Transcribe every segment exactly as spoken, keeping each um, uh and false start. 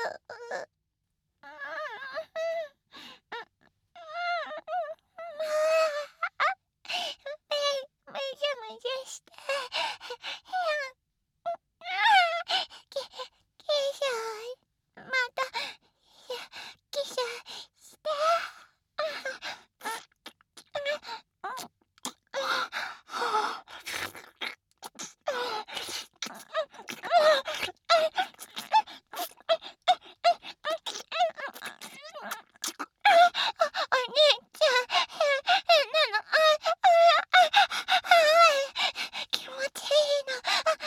むしゃむしゃして。き、きしゃい。また、きしゃして。お兄ちゃん、変なの。あ、あ、あ、気持ちいいの。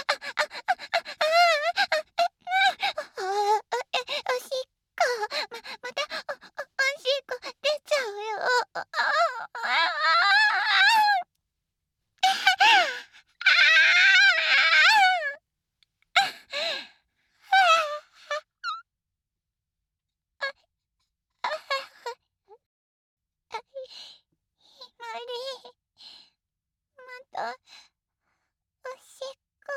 お、おしっこ、ま、また、お、おしっこ出ちゃうよ。ああ。ひまり、また、おしっこ。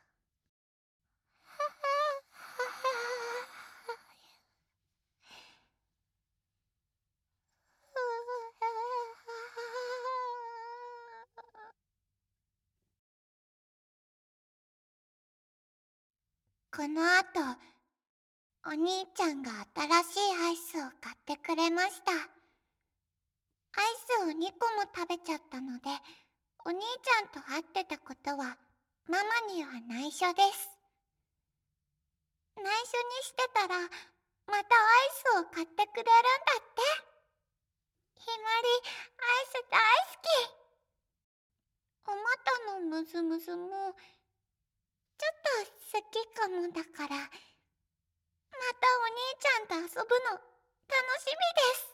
このあと、お兄ちゃんが新しいアイスを買ってくれました。アイスをにこも食べちゃったので、お兄ちゃんと会ってたことはママには内緒です。内緒にしてたら、またアイスを買ってくれるんだって。ひまり、アイス大好き。お股のムズムズも、ちょっと好きかもだから、またお兄ちゃんと遊ぶの楽しみです。